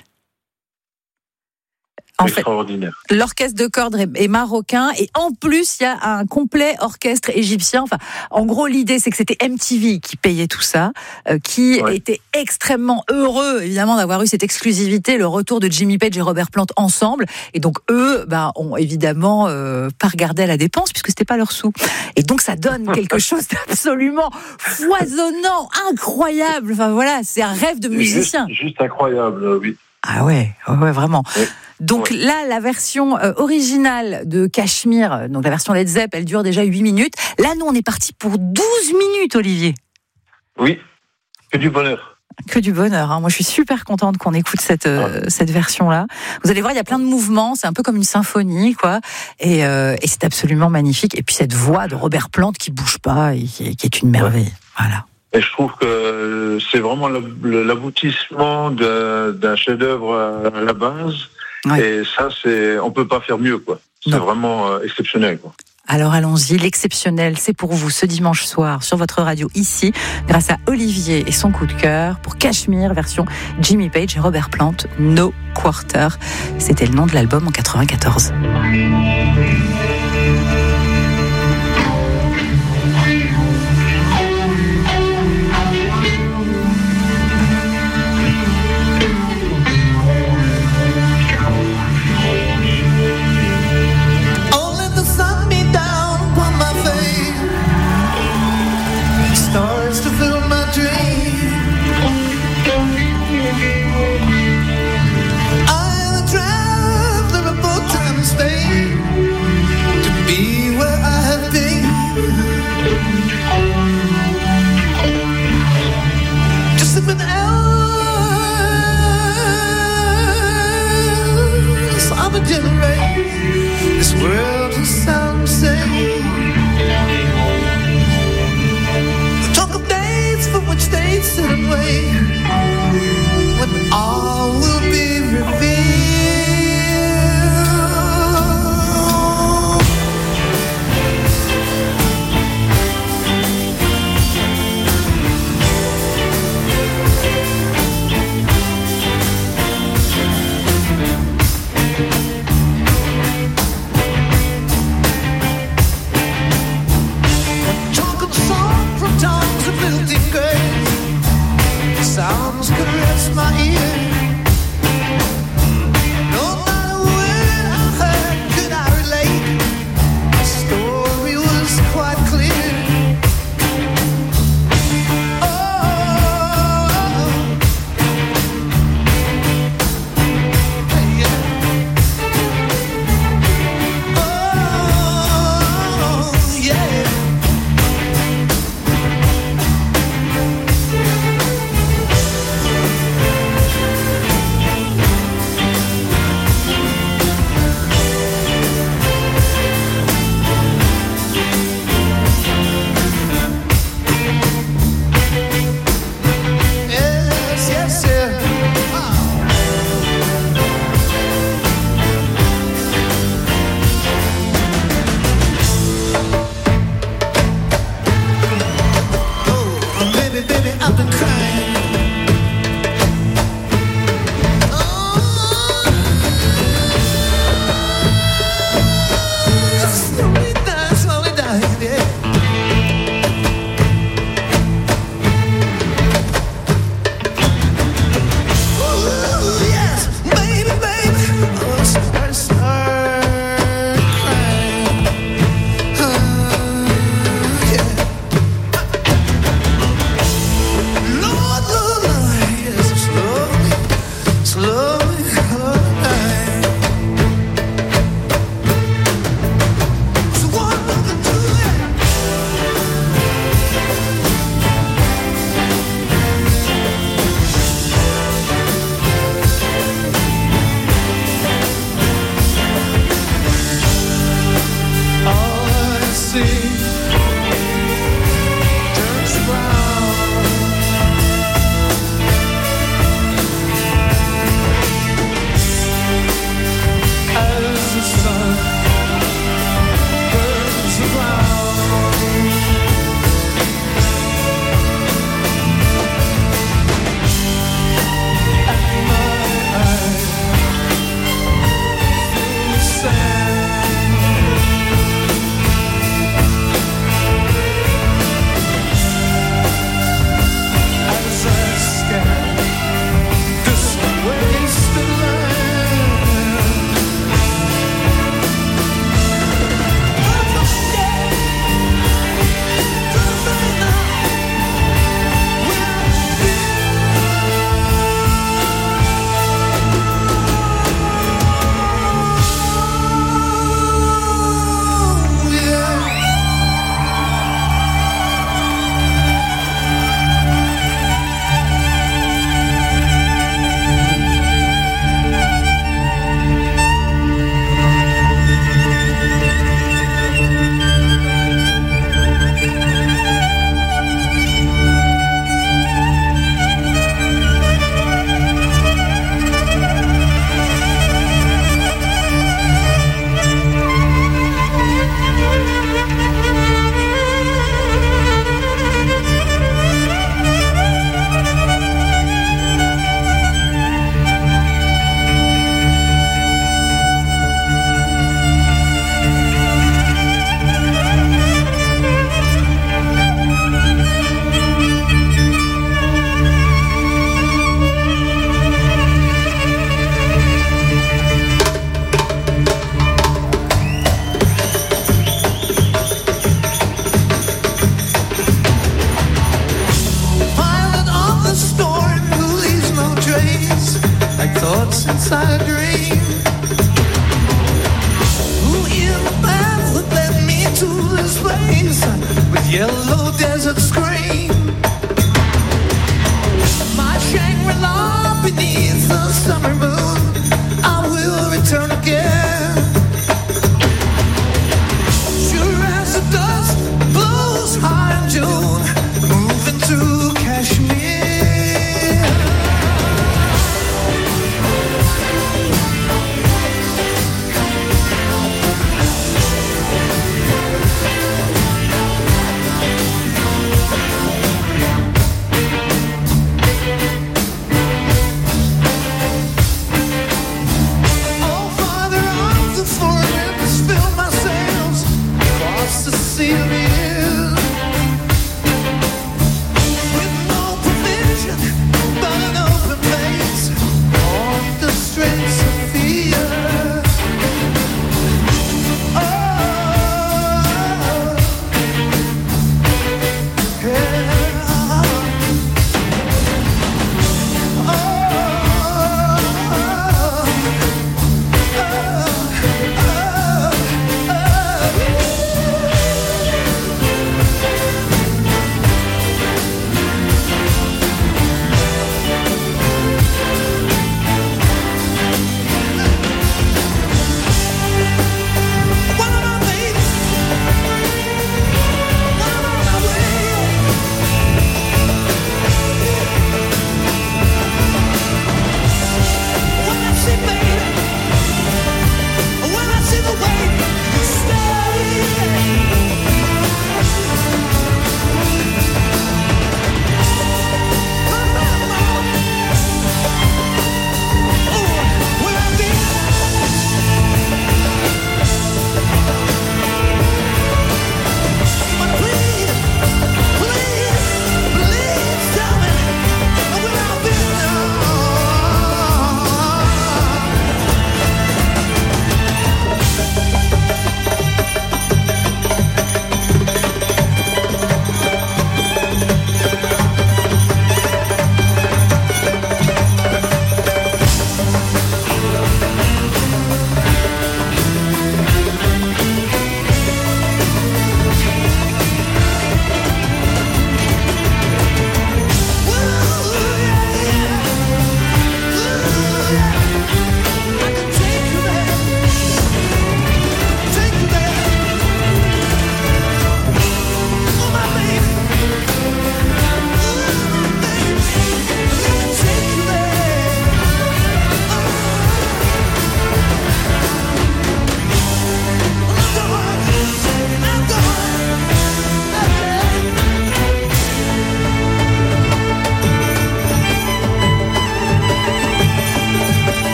En extraordinaire. Fait, l'orchestre de cordes est marocain et en plus il y a un complet orchestre égyptien. Enfin, en gros l'idée c'est que c'était M T V qui payait tout ça, euh, qui ouais. était extrêmement heureux évidemment d'avoir eu cette exclusivité, le retour de Jimmy Page et Robert Plant ensemble. Et donc eux, bah, ont évidemment euh, pas regardé à la dépense puisque c'était pas leur sou. Et donc ça donne quelque chose d'absolument foisonnant, incroyable. Enfin voilà, c'est un rêve de musicien. Juste, juste incroyable, oui. Ah ouais, ouais vraiment. Oui. Donc ouais. là, la version euh, originale de Cachemire, donc la version Led Zepp, elle dure déjà huit minutes. Là, nous, on est parti pour douze minutes, Olivier. Oui, que du bonheur. Que du bonheur. Hein. Moi, je suis super contente qu'on écoute cette euh, ah. cette version-là. Vous allez voir, il y a plein de mouvements. C'est un peu comme une symphonie, quoi. Et, euh, et c'est absolument magnifique. Et puis cette voix de Robert Plant qui bouge pas et qui, qui est une merveille. Ouais. Voilà. Et je trouve que c'est vraiment l'aboutissement d'un chef-d'œuvre à la base. Ouais. Et ça, c'est, on peut pas faire mieux, quoi. C'est non. vraiment euh, exceptionnel, quoi. Alors allons-y, l'exceptionnel, c'est pour vous ce dimanche soir sur votre radio ici, grâce à Olivier et son coup de cœur pour Cachemire, version Jimmy Page et Robert Plant, No Quarter. C'était le nom de l'album en quatre-vingt-quatorze. Sounds caress my ear. lost inside a dream. Who in the path that led me to this place with yellow desert screen? My Shangri-La beneath the summer moon, I will return again. Sure as the dust blows high in June, moving through Kashmir.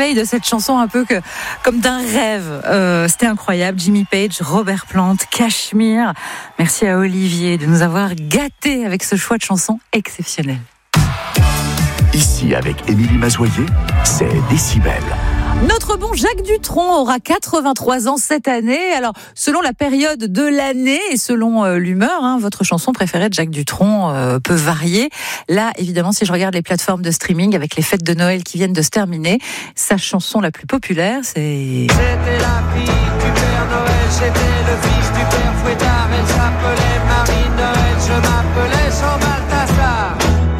sommeil de cette chanson un peu que, comme d'un rêve. Euh, c'était incroyable. Jimmy Page, Robert Plant, Cachemire. Merci à Olivier de nous avoir gâtés avec ce choix de chanson exceptionnel. Ici, avec Émilie Mazoyer, c'est Décibel. Notre bon Jacques Dutronc aura quatre-vingt-trois ans cette année. Alors, selon la période de l'année et selon euh, l'humeur, hein, votre chanson préférée de Jacques Dutronc euh, peut varier. Là, évidemment, si je regarde les plateformes de streaming avec les fêtes de Noël qui viennent de se terminer, sa chanson la plus populaire, c'est... J'étais la fille du Père Noël, j'étais le fils du Père Fouettard. Elle s'appelait Marie Noël, je m'appelais Jean Balthazar.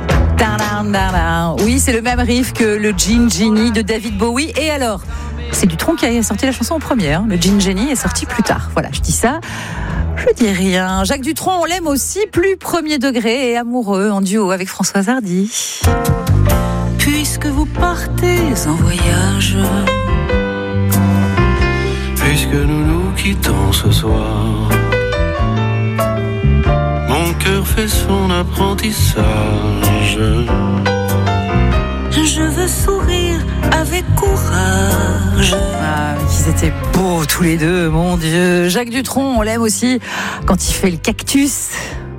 Oui, c'est le même riff que le Gin Genie de David Bowie. Et alors, c'est Dutronc qui a sorti la chanson en première. Le Gin Genie est sorti plus tard. Voilà, je dis ça, je dis rien. Jacques Dutronc, on l'aime aussi, plus premier degré et amoureux, en duo avec Françoise Hardy. Puisque vous partez en voyage, puisque nous nous quittons ce soir, mon cœur fait son apprentissage. Je veux sourire avec courage. Ah, ils étaient beaux tous les deux, mon Dieu. Jacques Dutronc, on l'aime aussi quand il fait le cactus.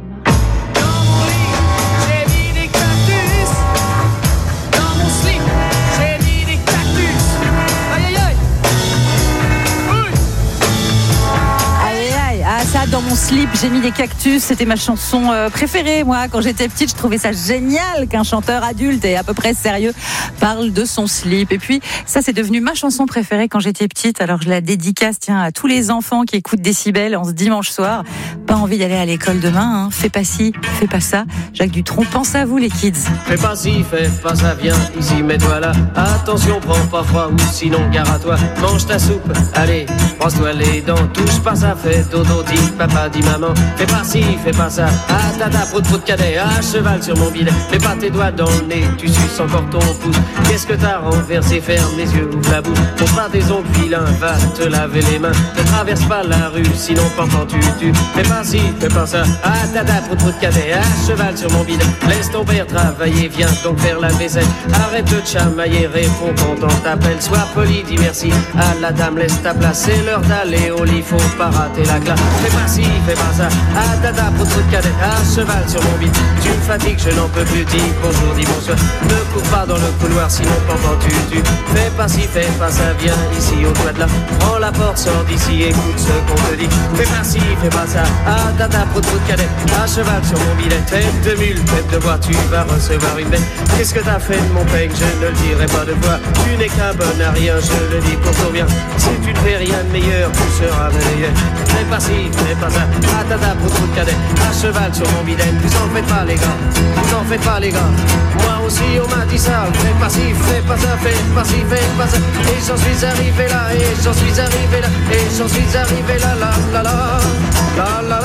Dans mon slip, j'ai mis des cactus. C'était ma chanson euh, préférée, moi. Quand j'étais petite, je trouvais ça génial qu'un chanteur adulte et à peu près sérieux parle de son slip. Et puis, ça, c'est devenu ma chanson préférée quand j'étais petite. Alors, je la dédicace, tiens, à tous les enfants qui écoutent Décibel en ce dimanche soir. Pas envie d'aller à l'école demain, hein. Fais pas ci, fais pas ça. Jacques Dutronc, pense à vous, les kids. Fais pas ci, fais pas ça, viens ici, mets-toi là. Attention, prends pas froid ou sinon gare à toi. Mange ta soupe, allez, brosse-toi les dents. Touche pas ça, fais dodo, dis papa, dis maman. Fais pas ci, fais pas ça. Ah tata, prout prout cadet, à cheval sur mon bidet. Mets pas tes doigts dans le nez, tu suces encore ton pouce. Qu'est-ce que t'as renversé? Ferme les yeux, ouvre la bouche. Montre pas tes ongles vilains, va te laver les mains. Ne traverse pas la rue, sinon pendant tu tu. Fais pas ci, fais pas ça. Ah tata, prout prout cadet, à cheval sur mon bidet. Laisse ton père travailler, viens donc faire la vaisselle. Arrête de te chamailler, réponds quand on t'appelle. Sois poli, dis merci à la dame, laisse ta place. C'est l'heure d'aller au lit, faut pas rater la classe. Fais pas ci, fais pas ça. Ah tata, prout prout cadet, à cheval sur mon bide. Tu me fatigues, je n'en peux plus. Dis bonjour, dis bonsoir. Ne cours pas dans le couloir, sinon pendant tu tu. Fais pas ci, fais pas ça, viens ici au toit de là. Prends la porte, sors d'ici, écoute ce qu'on te dit. Fais pas ci, fais pas ça. Ah tata, prout prout cadet, à cheval sur mon bidet. Tête de mule, tête de bois, tu vas recevoir une bête. Qu'est-ce que t'as fait de mon peigne? Je ne le dirai pas de fois. Tu n'es qu'un bon à rien, je le dis pour ton bien. Si tu ne fais rien de meilleur, tu seras meilleur. Fais pas ci, fais pas ça. Ah tata, prout prout cadet, à cheval sur mon bidet. Vous en faites pas les gars, vous en faites pas les gars. Moi aussi on m'a dit ça. Fais pas ci, fais pas ça, fais pas ci, fais pas ça. Et j'en suis arrivé là, et j'en suis arrivé là, et j'en suis arrivé là, la la la, la la la,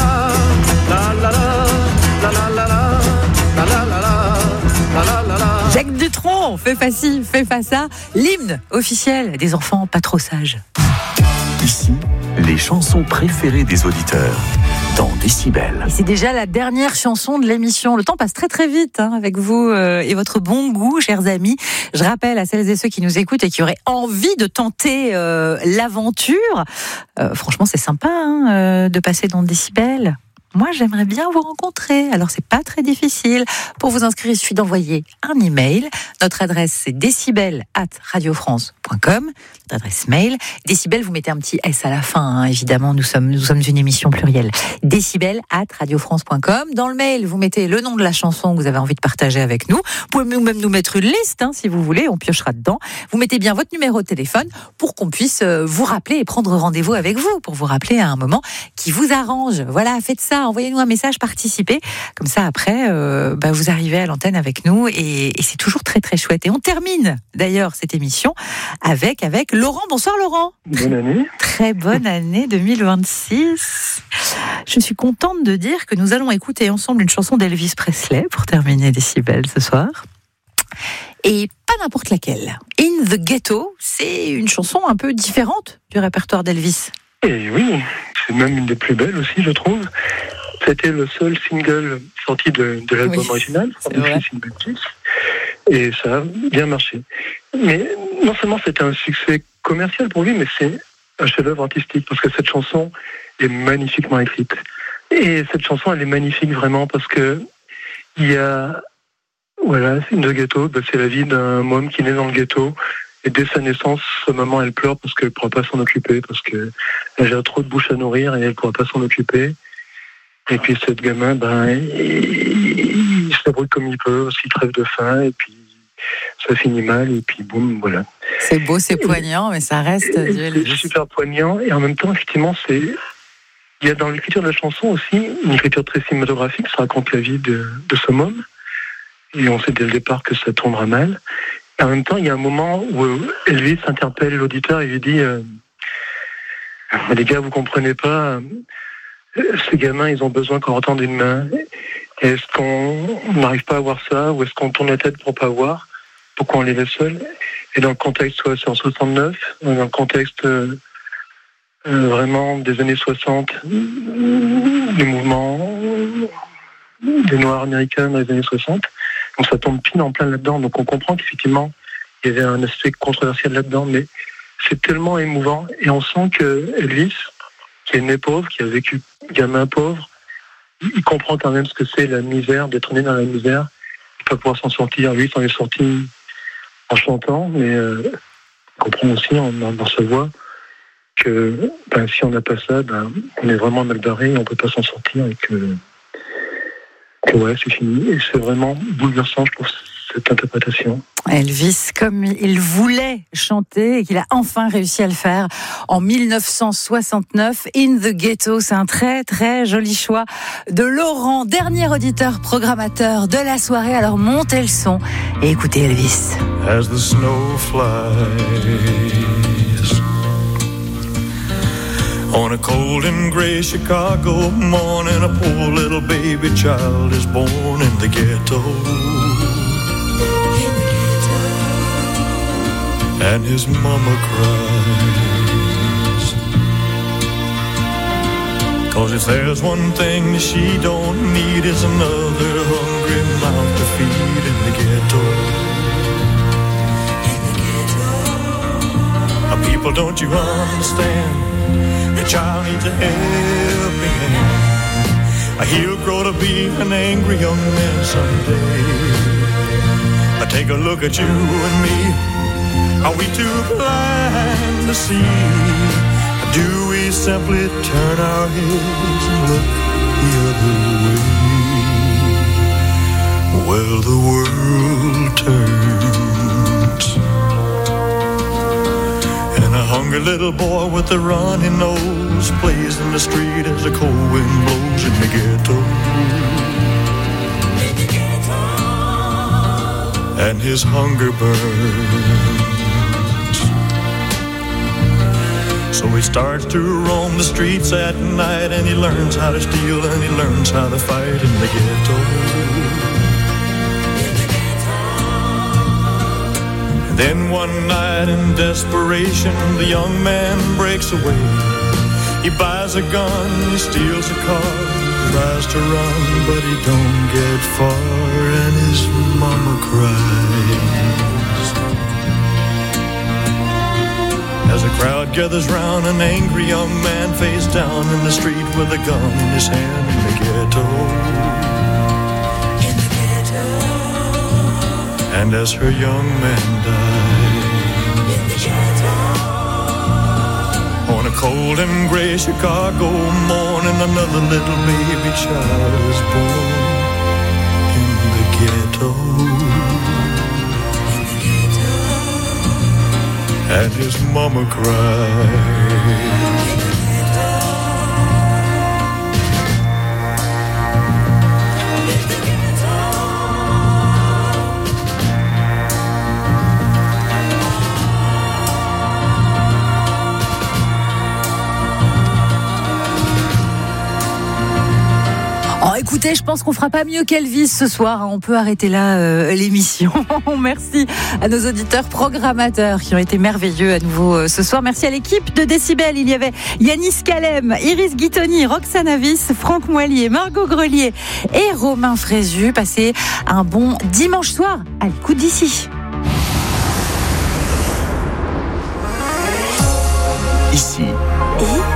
la la la, la la la, la la la, la la la la. Jacques Dutronc, fais pas ci, fais pas ça. L'hymne officiel des enfants pas trop sages. Ici, les chansons préférées des auditeurs dans Décibel. Et c'est déjà la dernière chanson de l'émission. Le temps passe très très vite hein, avec vous euh, et votre bon goût, chers amis. Je rappelle à celles et ceux qui nous écoutent et qui auraient envie de tenter euh, l'aventure. Euh, franchement, c'est sympa hein, euh, de passer dans Décibel. Moi, j'aimerais bien vous rencontrer. Alors, c'est pas très difficile. Pour vous inscrire, il suffit d'envoyer un email. Notre adresse, c'est décibel arobase radiofrance point com. Notre adresse mail. Décibel, vous mettez un petit S à la fin, hein, évidemment. Nous sommes, nous sommes une émission plurielle. décibel arobase radiofrance point com. Dans le mail, vous mettez le nom de la chanson que vous avez envie de partager avec nous. Vous pouvez même nous mettre une liste, hein, si vous voulez. On piochera dedans. Vous mettez bien votre numéro de téléphone pour qu'on puisse vous rappeler et prendre rendez-vous avec vous, pour vous rappeler à un moment qui vous arrange. Voilà, faites ça. Envoyez-nous un message, participez. Comme ça, après, euh, bah, vous arrivez à l'antenne avec nous et, et c'est toujours très, très chouette. Et on termine, d'ailleurs, cette émission avec, avec Laurent. Bonsoir, Laurent. Bonne année. Très bonne année deux mille vingt-six. Je suis contente de dire que nous allons écouter ensemble une chanson d'Elvis Presley pour terminer Décibel ce soir. Et pas n'importe laquelle. In the Ghetto, c'est une chanson un peu différente du répertoire d'Elvis. Et oui, c'est même une des plus belles aussi, je trouve. C'était le seul single sorti de, de l'album oui, original, c'est vrai. Et ça a bien marché. Mais non seulement c'était un succès commercial pour lui, mais c'est un chef-d'œuvre artistique, parce que cette chanson est magnifiquement écrite. Et cette chanson, elle est magnifique vraiment, parce que il y a, voilà, c'est une ghetto, ben c'est la vie d'un homme qui naît dans le ghetto, et dès sa naissance, sa maman, elle pleure parce qu'elle ne pourra pas s'en occuper, parce qu'elle a trop de bouche à nourrir et elle ne pourra pas s'en occuper. Et puis, cette gamin, ben, il, il se débrouille comme il peut, parce qu'il crève de faim, et puis ça finit mal, et puis boum, voilà. C'est beau, c'est poignant, mais ça reste... C'est super poignant, et en même temps, effectivement, c'est... Il y a dans l'écriture de la chanson aussi une écriture très cinématographique, ça raconte la vie de, de ce homme, et on sait dès le départ que ça tombera mal. Et en même temps, il y a un moment où Elvis interpelle l'auditeur et lui dit euh, « Les gars, vous comprenez pas, ces gamins, ils ont besoin qu'on entende une main. Est-ce qu'on n'arrive pas à voir ça, ou est-ce qu'on tourne la tête pour pas voir? Pourquoi on les laisse seuls ?» Et dans le contexte, soit c'est en soixante-neuf, dans le contexte euh, euh, vraiment des années soixante, du mouvement des Noirs américains dans les années soixante, donc ça tombe pile en plein là-dedans. Donc on comprend qu'effectivement, il y avait un aspect controversiel là-dedans, mais c'est tellement émouvant. Et on sent que Elvis, qui est né pauvre, qui a vécu gamin pauvre, il comprend quand même ce que c'est la misère, d'être né dans la misère, il peut pouvoir s'en sortir. Lui, il s'en est sorti en chantant, mais euh, il comprend aussi en, dans, dans sa voix que ben, si on n'a pas ça, ben, on est vraiment mal barré, on ne peut pas s'en sortir, et que, que ouais, c'est fini. Et c'est vraiment bouleversant, je trouve, cette interprétation. Elvis, comme il voulait chanter et qu'il a enfin réussi à le faire en dix-neuf cent soixante-neuf, In the Ghetto, c'est un très très joli choix de Laurent, dernier auditeur programmateur de la soirée. Alors montez le son et écoutez Elvis. As the snow flies on a cold and gray Chicago morning, a poor little baby child is born in the ghetto. And his mama cries, 'cause if there's one thing that she don't need, is another hungry mouth to feed in the ghetto. In the ghetto. People, don't you understand? The child needs a helping hand. He'll grow to be an angry young man someday. Take a look at you and me. Are we too blind to see? Do we simply turn our heads and look the other way? Well, the world turns, and a hungry little boy with a runny nose plays in the street as the cold wind blows in the ghetto. In the ghetto. And his hunger burns. So he starts to roam the streets at night, and he learns how to steal, and he learns how to fight in the ghetto. In the ghetto. And then one night in desperation, the young man breaks away. He buys a gun, he steals a car, tries to run, but he don't get far, and his mama cries. As a crowd gathers round, an angry young man face down in the street with a gun in his hand in the ghetto. In the ghetto. And as her young man dies in the ghetto. On a cold and gray Chicago morning, another little baby child is born in the ghetto. And his mama cried. Écoutez, je pense qu'on fera pas mieux qu'Elvis ce soir. Hein. On peut arrêter là euh, l'émission. Merci à nos auditeurs programmateurs qui ont été merveilleux à nouveau euh, ce soir. Merci à l'équipe de Décibel. Il y avait Yanis Kalem, Iris Guitoni, Roxane Avis, Franck Moilier, Margot Grelier et Romain Frézu. Passez un bon dimanche soir à l'écoute d'ici. Ici. Et